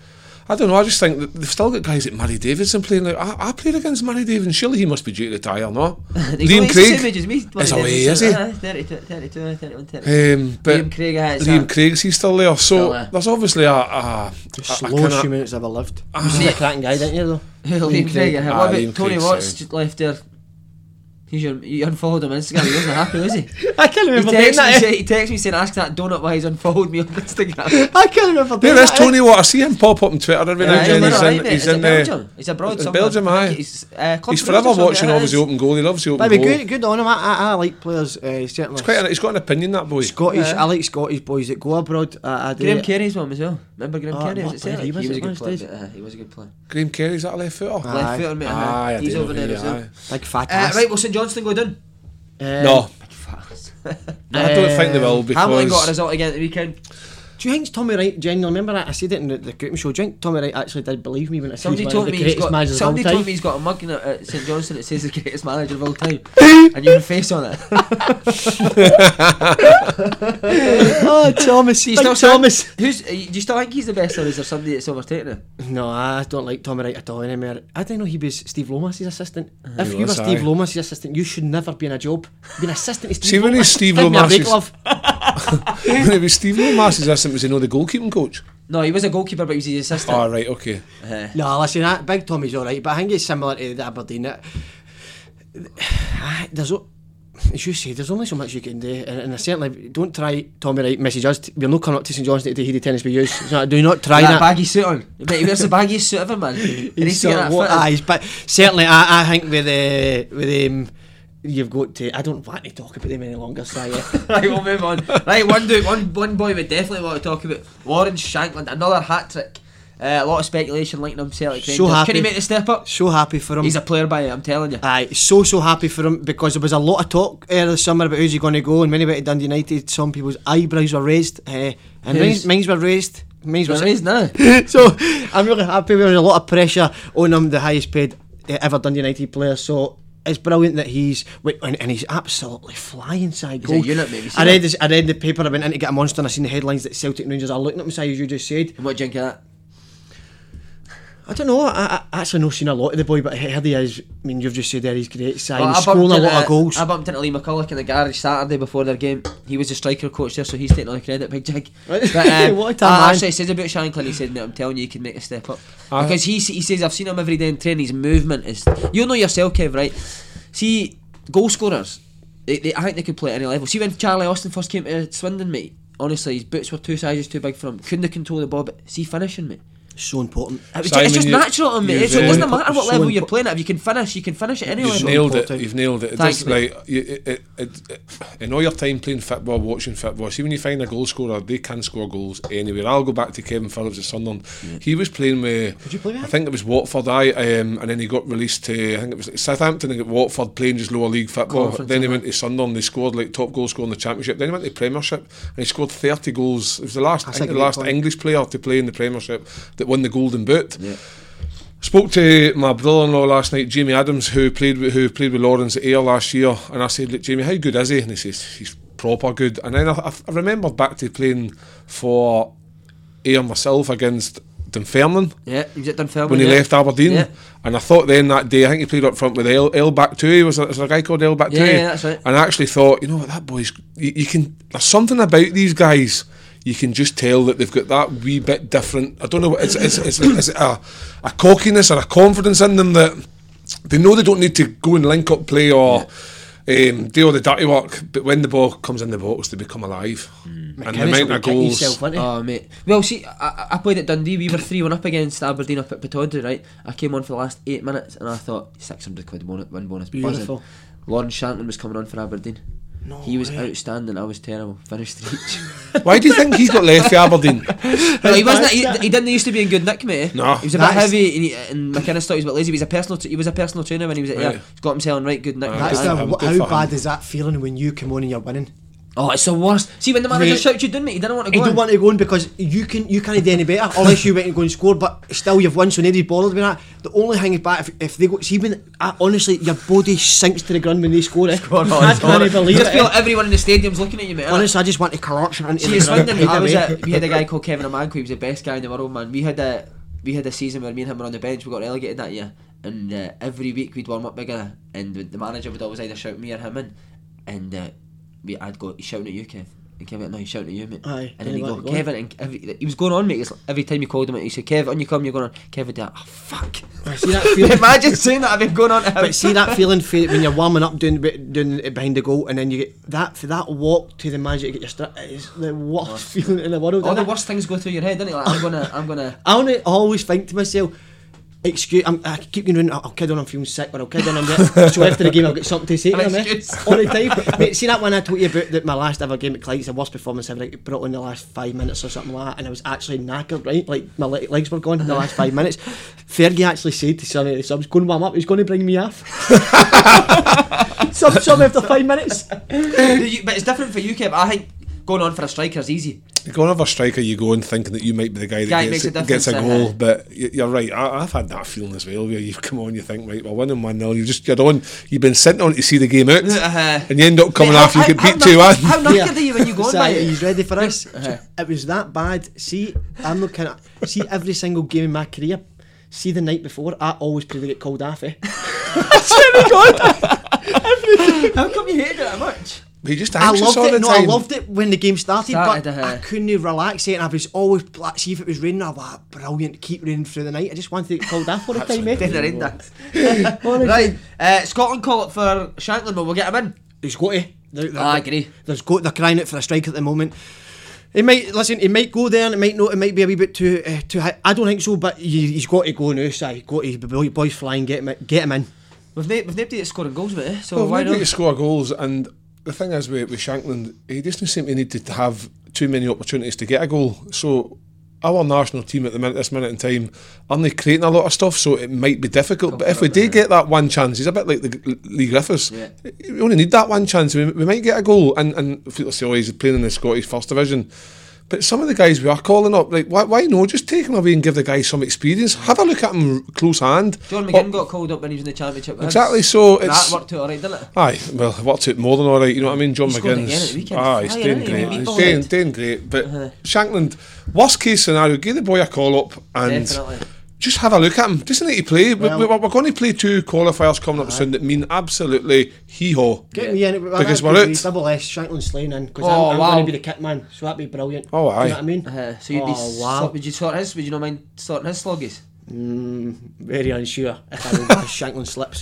I don't know. I just think that they've still got guys like Murray Davidson playing. Like I played against Murray Davidson. Surely he must be due to retire, no? Liam Craig is away, is he? 32, 31, 30. But Liam Craig, Liam Craig's he's still there. So there's obviously a slowest few minutes I've ever lived. He's a cracking guy, didn't you though? Liam Craig. What about Liam Tony Craig's Watts sound. just left there? You unfollowed him on Instagram. He wasn't happy, was he? I can't He remember doing that. texted me saying, ask that donut why he's unfollowed me on Instagram. I can't remember doing There is that. Tony Watt. I see him pop up on Twitter every now and then. He's in Belgium. He's abroad in somewhere. Belgium, aye. He's forever watching obviously open goal. He loves the open Maybe goal. good on him. I like players. Certainly. He's got an opinion, that boy. Scottish. Yeah. I like Scottish boys that go abroad. I do. Graham Carey's one as well. Remember Graham Oh, Carey? what Was it player Celtic? he was He was a at good one player. stage? He was a good player. Graham Carey's that a left footer? Left footer, mate. Aye, I He's do over know there who as he well. is. Big fat ass. Right, will St Johnstone go down? No, I don't think they will Hamilton got a because result again at the weekend. Do you think Tommy Wright genuinely? Remember that I said it in the Cooper show. Do you think Tommy Wright actually did believe me when I said Somebody he's one told of me the he's greatest got. managers of all Somebody told time? me he's got a mug at St Johnstone that says the greatest manager of all time, and you have a face on it. Oh, Thomas! You Big still Thomas! Do you still think he's the best, or is there somebody that's overtaken him? No, I don't like Tommy Wright at all anymore. I didn't know he was Steve Lomas's assistant. If He you were was, Steve aye. Lomas's assistant, you should never be in a job. Be an assistant to Steve See, when Lomas. he's Steve Give me a break, Lomas's- love. when it was Steve Lomas's assistant, was he the goalkeeping coach? No, he was a goalkeeper, but he was his assistant. Oh, right, okay. No, listen, Big Tommy's alright, but I think it's similar to the Aberdeen. There's, as you say, there's only so much you can do, and I certainly don't try Tommy Wright message us. We're not coming up to St Johnstone to do the tennis we use. So do not try that that. baggy suit on. Mate, he wears the baggiest suit ever, man. He needs to get that fitted. Eyes, but certainly I think with you've got to. I don't want to talk about them any longer, so yeah. Right, we'll move on. Right, one boy we definitely want to talk about. Lawrence Shankland, another hat trick. A lot of speculation linking him to Celtic So Rangers. happy. Can he make the step up? So happy for him. He's a player by it, I'm telling you. Aye, so happy for him because there was a lot of talk earlier this summer about who's he going to go, and when he went to Dundee United, some people's eyebrows were raised, and Who's- mine's were raised. Mine's He's were raised now. So I'm really happy. There was a lot of pressure on him, the highest paid ever Dundee United player. So it's brilliant that he's and he's absolutely flying side He's a goal. unit, mate. Have you seen I read him? I read the paper. I went in to get a monster, and I seen the headlines that Celtic and Rangers are looking at him. As you just said, And what do you think of that? I don't know. I actually not seen a lot of the boy, but I heard he is. I mean, you've just said there he's great side. Well, He's scoring a lot of goals. I bumped into Lee McCulloch in the garage Saturday before their game. He was the striker coach there, so he's taking all the credit, big jig. But What a time, man. actually, he says about Shankland, he said, "Mate, I'm telling you, he can make a step up." Because he says, I've seen him every day in training, his movement is... You'll know yourself, Kev, right? See, goal scorers, I think they could play at any level. See, when Charlie Austin first came to Swindon, mate, honestly, his boots were 2 sizes too big for him. Couldn't control the ball, but see finishing, mate. So important. It's Simon, just you- natural to him, mate. you've, So it doesn't uh, matter what so level you're impo- playing at. If you can finish at any You've level. nailed it. important. You've nailed it. Thanks, Just like in all your time playing football, watching football, see when you find a goal scorer, they can score goals anywhere. I'll go back to Kevin Phillips at Sunderland. He was playing with, Did you play with I him? think it was Watford, and then he got released to, I think it was Southampton and got Watford playing just lower league football. Conference, Then he went to Sunderland. They scored like top goal scorer in the Championship. Then he went to Premiership and he scored 30 goals. It was the last, That's I think a the great last point. English player to play in the Premiership that won the Golden Boot. Yeah. Spoke to my brother-in-law last night, Jamie Adams, who played with Lawrence at Ayr last year, and I said, "Look, Jamie, how good is he?" And he says, "He's proper good." And then I remembered back to playing for Ayr myself against Dunfermline Yeah, he was at Dunfermline. when he left Aberdeen, Yeah. and I thought then that day, I think he played up front with El Baktouи. Was there a guy called El Baktoui? Yeah, that's right. And I actually thought, you know what, that boy's, you can, there's something about these guys. You can just tell that they've got that wee bit different. I don't know. Is it a cockiness or a confidence in them that they know they don't need to go and link up play or do all the dirty work, but when the ball comes in the box, they become alive. And the McInnes amount will of be kicking goals. himself, won't he? Oh, mate. Well, see, I played at Dundee. We were 3-1 up against Aberdeen up at Pittodrie, right? I came on for the last 8 minutes and I thought, £600 win bonus. Beautiful. Buzzing. Lawrence Shankland was coming on for Aberdeen. No He was way. outstanding. I was terrible. Finished each. Why do you think he's got left for Aberdeen? No, he wasn't. He didn't used to be in good nick, mate. No. He was a bit That's- heavy, and McInnes thought he was a bit lazy. He was a personal trainer when he was at Right. Ayr. He's got himself in right good nick. That's I'm good for how him. bad is that feeling when you come on and you're winning? Oh, it's the worst. See, when the manager Mate. shouts you down, mate, he didn't want to You go don't in. want to go in because you can't do any better unless you went and go and score, but still you've won, so nobody's bothered with that. The only thing is bad if they go, see when honestly your body sinks to the ground when they score. I can't believe You just feel it. everyone in the stadium's looking at you, mate. innit? Honestly, I just want to collapse into See, the it's ground. Swindon. We had a guy called Kevin Amanko. He was the best guy in the world, man. We had we had a season where me and him were on the bench. We got relegated that year, and every week we'd warm up bigger, and the manager would always either shout me or him in, and I'd go, he's shouting at you, Kev. And Kevin, no, he's shouting at you, mate. Aye, and then he'd go, Kevin, and he was going on, mate. Every time you called him, he said, Kev, on you come, you're going on. Kevin, oh fuck. See that feeling? Imagine saying that I've been going on to him. But see that feeling when you're warming up doing it behind the goal, and then you get that walk to the manager to get your strut. It's the worst feeling in the world. All the worst things go through your head, don't it? Like, I'm gonna. I always think to myself, excuse, I keep going around, I'll kid on I'm feeling sick, or I'll kid on so after the game I'll get something to say to him, all the time. Mate, see that one I told you about, that my last ever game at Clyde's, the worst performance ever, I brought in the last 5 minutes or something like that, and I was actually knackered, right, like my legs were gone in the last 5 minutes. Fergie actually said to some of the subs, go and warm up, he's going to bring me off. Some after 5 minutes. But it's different for you, Kev. I think going on for a striker is easy. Going over a striker, you go in thinking that you might be the guy that gets a goal, but you're right. I've had that feeling as well. Where you come on, you think, right, we're winning 1-0. You've been sitting on to see the game out, and you end up coming off. You get beat 2-1. How knackered are you when you go on? He's ready for this. It was that bad. See, I'm not kind of see every single game in my career. See the night before, I always play to get called off. How come you hated it that much? He just anxious all the time. I loved it when the game started, but I couldn't relax it, and I was always like, see if it was raining, I'd be like, brilliant, keep raining through the night. I just wanted to get called off all the time, mate. Right, Scotland call it for Shankland, but we'll get him in. He's got to. I agree. They're crying out for a striker at the moment. He might go there, and it might not. It might be a wee bit too high. I don't think so, but he's got to go now. So he's got to, boys flying, get him in. We've nobody that's scoring goals with it, so well, why not? To score goals, and the thing is with Shankland, he doesn't seem to need to have too many opportunities to get a goal. So our national team at this minute in time aren't they creating a lot of stuff, so it might be difficult. But if we did get that one chance, he's a bit like the Lee Griffiths. Yeah. We only need that one chance. We might get a goal, and people say, oh, he's playing in the Scottish First Division. But some of the guys we are calling up, like, why not just take him away and give the guy some experience? Have a look at him close hand. John McGinn got called up when he was in the Championship. Exactly, so it's... That worked out alright, didn't it? Aye, well, it worked out more than alright, you know what I mean? John McGinn's... He's doing great. He's doing great. But Shankland, worst case scenario, give the boy a call up and... Definitely. Just have a look at him. Doesn't need to play. Well, we're going to play 2 qualifiers coming up soon that mean absolutely hee-haw. Get me in because we're out. Double S, Shankland Slane in, because I'm going to be the kit man, so that'd be brilliant. Oh, aye. Do you know what I mean? So you'd would you sort his? Would you not mind sorting his sloggies? Very unsure if I would have Shankland slips.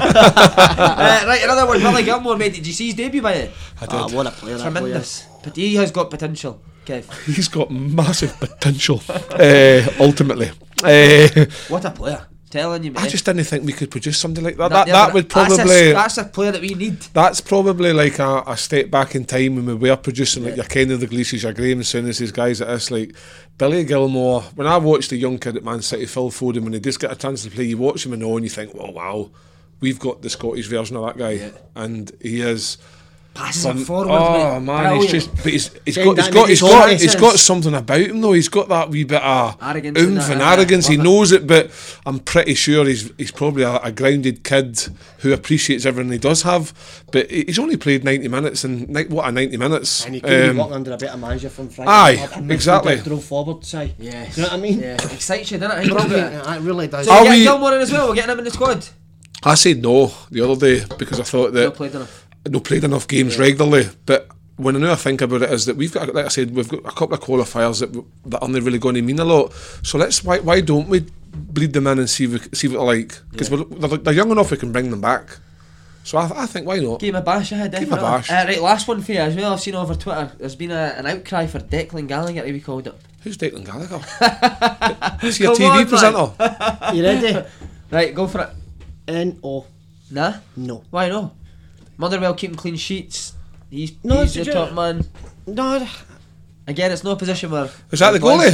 Right, another one. Billy Gilmore, mate. Did you see his debut by it? I did. What a player! Tremendous. But he has got potential, Kev. He's got massive potential. Ultimately. What a player. Telling you, mate. I just didn't think we could produce something like that. That would probably... That's a player that we need. That's probably like a step back in time when we were producing like your Kenny Dalglish, your Graham Souness, these guys at us, like Billy Gilmore. When I watched the young kid at Man City, Phil Foden, when he just get a chance to play, you watch him and on, you think, well, wow, we've got the Scottish version of that guy. And he is... Passing forward, oh mate. man, Brilliant. he's just he's got something about him though. He's got that wee bit of oomph and arrogance. He knows it, but I'm pretty sure he's probably a grounded kid who appreciates everything he does have. But he's only played 90 minutes, and what a 90 minutes! And he could be working under a better manager from Frank. Aye, exactly. Drove forward, say. Yes. Do you know what I mean? Yeah, excites you, doesn't it? It really does. So you get Gilmore in as well. We're getting him in the squad. I said no the other day because I thought that played enough games regularly, but when I think about it is that we've got, like I said, we've got a couple of qualifiers that aren't really going to mean a lot. So why don't we bleed them in and see what they're like? Because they're young enough, we can bring them back. So I think why not? Give him a bash, definitely. Give him a bash. Right, last one for you as well. I've seen over Twitter. There's been an outcry for Declan Gallagher to be called up. Who's Declan Gallagher? Is he a TV presenter? You ready? Right, go for it. N-O. Nah? No. Why no? Motherwell keeping clean sheets. He's the top man. No. Again, it's no position where... Is that the goalie?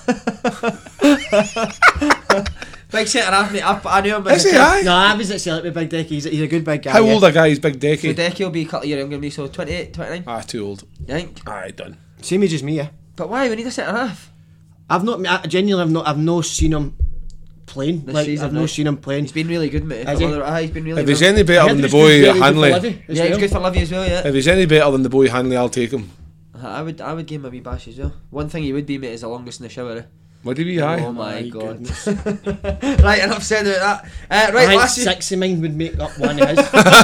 Big centre half, mate. I knew him. Is he, aye? No, I was at Celtic with Big Decky. He's a good big guy. How old a guy is Big Decky? So Decky will be a couple of years younger than me, so 28, 29. Too old. You think? Aye, done. Same age as me, yeah. But why? We need a centre half. I've not seen him playing. I've not seen him playing. He's been really good, mate. He's been really good. If he's any better than the boy Hanley... Yeah, he's good for Livy as well, yeah. If he's any better than the boy Hanley, I'll take him. I would give him a wee bash as well. One thing he would be, mate, is the longest in the shower. Would he be high? Oh my god. goodness. Right, enough said about that. Right, I think last 6 of mine would make up one of his.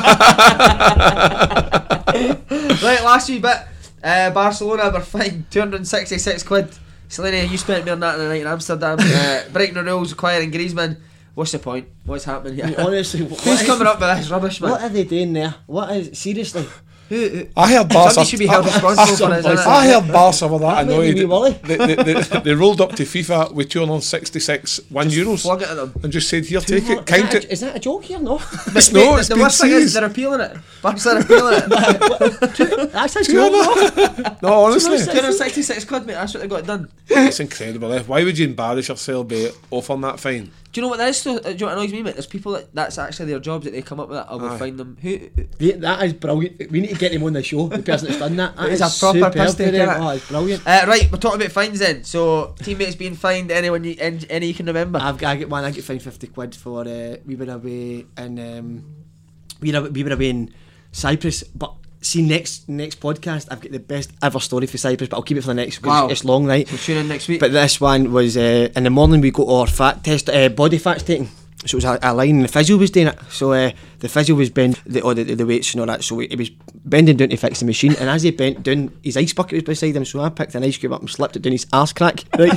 right, last wee bit. Barcelona were fined 266 quid. Selena, you spent more than that in the night in Amsterdam. Breaking the rules, acquiring Griezmann. What's the point? What's happening here? Honestly, Who's coming up with this rubbish, man? What are they doing there? What is seriously? Who? I heard Barca. Somebody should be held responsible for this, isn't it? I heard Barca were that That made me annoyed. wee They rolled up to FIFA with 266 €1 Flung it at them. and just said, "Here, take it, count it." Is that a joke here? No. It's not. It's the been worst thing is serious. they're appealing it. Barca are appealing it. That's a joke. No. No, honestly, 266 quid, mate. That's what they got done. it's incredible. Why would you embarrass yourself by offering that fine? Do you know what that is? Do you know what annoys me, mate? There's people that's actually their jobs that they come up with that. I will Aye. find them. Who? Yeah, that is brilliant. We need to get him on the show. The person that's done that. That It is is a proper superb piss for take, them. innit? Oh, it's brilliant. Right, we're talking about fines then. So teammates being fined. Any you can remember? I get one. I get fined 50 quid for we were away in we were away in Cyprus. But see, next podcast, I've got the best ever story for Cyprus. But I'll keep it for the next. 'Cause Wow. it's long, right? We'll tune in next week. But this one was in the morning. We got our fat test, body fats taken. So it was a line, and the physio was doing it. So the physio was bending the weights and all that. So he was bending down to fix the machine, and as he bent down, his ice bucket was beside him. So I picked an ice cube up and slipped it down his arse crack. Right,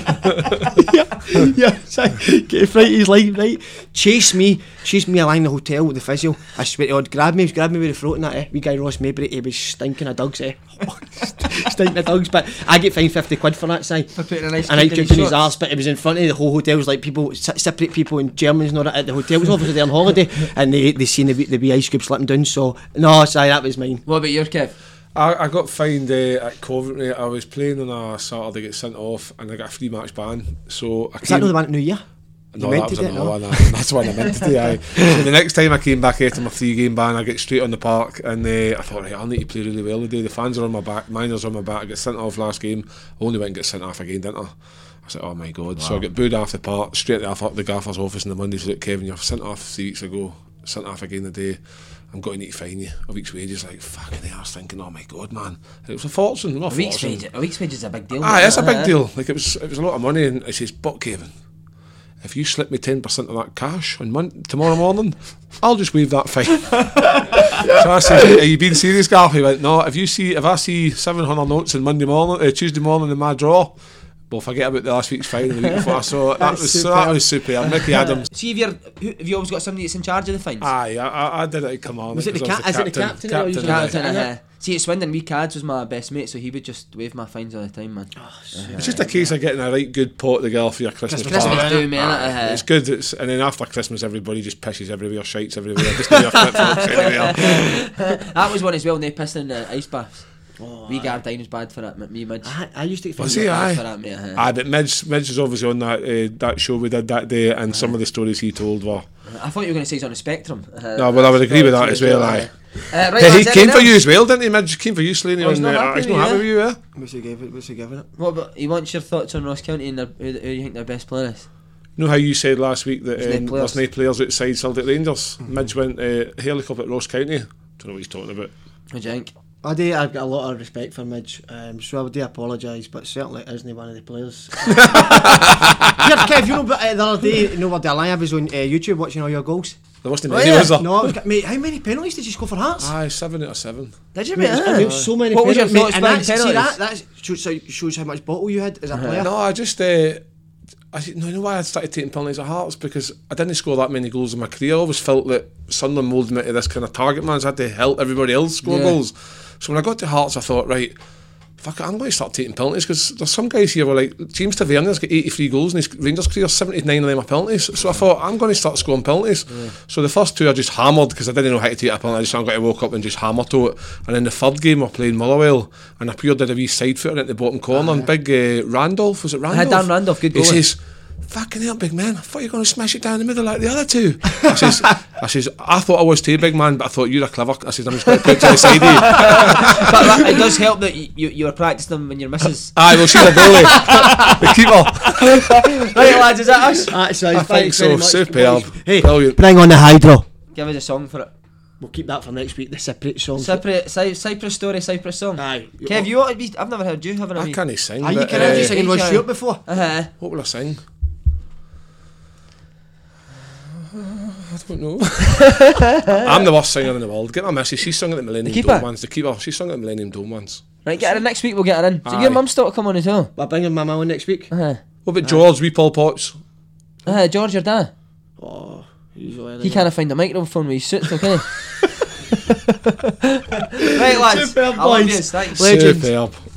yeah. So get it right, he's like right. Chase me along the hotel with the physio. I swear to God, grabbed me with the throat and that. Wee guy Ross Maybury, he was stinking of dogs. Stinking of dogs. But I get fined 50 quid for that side. For putting a nice And I cube took in his in his shorts. arse, but it was in front of the whole hotel. It was like people, separate people and Germans and all that at the hotel. It was obviously there on holiday, and they seen the wee ice cube slipping down. So no, sorry, that was mine. What about your Kev? I got fined at Coventry. I was playing on a Saturday, get sent off, and I got a 3-match ban. So I Is that not the one at New Year? No, You meant that was to do it, another no? one. That's the one I meant to do. Aye. So the next time I came back after my 3-game ban, I get straight on the park, and I thought, right, I need to play really well today. The fans are on my back, miners on my back. I get sent off last game. I only went and get sent off again, didn't I? I said, oh my god. Wow. So I get booed off the park, straight off the gaffer's office on the Monday. So Kevin, you're sent off 3 weeks ago, sent off again today. I'm going to need to fine you a week's wages. Like, fucking hell, I was thinking, oh my god, man. And it was a fortune, not a fortune. A week's wage is a big deal. Ah, it's a big deal. Like, it was a lot of money, and it says, but Kevin, if you slip me 10% of that cash on tomorrow morning, I'll just waive that fine. So I said, are you being serious, Garth? He went, no, if I see 700 notes on Tuesday morning in my drawer, we'll forget about the last week's fine and the week before. So that was super. Mickey Adams. See, have you always got somebody that's in charge of the fines? Aye, I did it. Come on. Was it the captain? Or was it Captain, See, at Swindon, wee Cads was my best mate, so he would just waive my fines all the time, man. It's just a case of getting a right good pot together for your Christmas Christmas party. do, man. It's good. And then after Christmas, everybody just pisses everywhere, shites everywhere, just in your flip-flops anywhere. That was one as well, and they pissed in the ice baths. Wee Gardine was bad for that, me, Midge. I used to get Was fined. he? Bad Aye. for that, mate. Aye, but Midge was obviously on that show we did that day, and some of the stories he told were. I thought you were going to say he's on the spectrum. No, well, I would agree with that as well. Aye. Right, Hey, he lads, came anything for you else? as well, didn't he? Midge came for you, Slaney. Oh, he's not happy He's with not you, happy with you, eh? What's he giving it? What about, he wants your thoughts on Ross County and who you think their best player is? You know how you said last week that There's no players. there's no players outside Celtic Rangers? Midge went helicopter at Ross County. Don't know what he's talking about. What do you think? I've got a lot of respect for Midge, so I do apologise, but certainly isn't one of the players. Here, Kev, you know, but the other day, what I was on YouTube watching all your goals. There wasn't Oh, many, yeah. was there? No, mate, how many penalties did you score for Hearts? Aye, 7 out of 7. Did you, Mate, mate? I mean, so many What was your penalties. thoughts Mate, and behind that's, see, penalties? that shows how much bottle you had as a player. No, I just you know why I started taking penalties at Hearts? Because I didn't score that many goals in my career. I always felt that Sunderland moulded me to this kind of target man, so I had to help everybody else score goals. So when I got to Hearts, I thought, right, fuck it, I'm going to start taking penalties, because there's some guys here who are like, James Tavernier's got 83 goals in his Rangers career, 79 of them are penalties. So I thought, I'm going to start scoring penalties. So the first 2 I just hammered, because I didn't know how to take a penalty. I just got to walk up and just hammer to it. And then the third game we're playing Motherwell, and I did a wee side footer at the bottom corner, and big Randolph, was it Randolph? Dan Randolph, good goalie. He says, fucking hell, big man, I thought you were going to smash it down the middle like the other 2. I says, I thought I was too, big man, but I thought you were clever. I says, I'm just going to put it to the side of you. But it does help that you were practicing them when your missus. Aye, well, she's a goalie. The keeper. Right, lads, is that us? That's I think so, superb. Hey, Brilliant. bring on the hydro. Give us a song for it. We'll keep that for next week. The separate song. Cyprus story, Cyprus song. Aye. Kev, you ought to be. I've never heard you having a I wee. can't sing. Aye, you but, can have you singing Rod you Stewart can. before. what will I sing? I don't know. I'm the worst singer in the world. Get my missus. She's sung at the Millennium The Keeper? Dome once. The Keeper. She's sung at the Millennium Dome once. Right, get her in next week. We'll get her in. So Aye. your mum's still to come on as well. We're bringing my mum on next week. What What about George, wee Paul Potts? George, your dad. Oh, usually. He can't find a microphone with his suit, though, can he? Right, lads. Superb, I love boys. yous, thanks. Legends. Superb.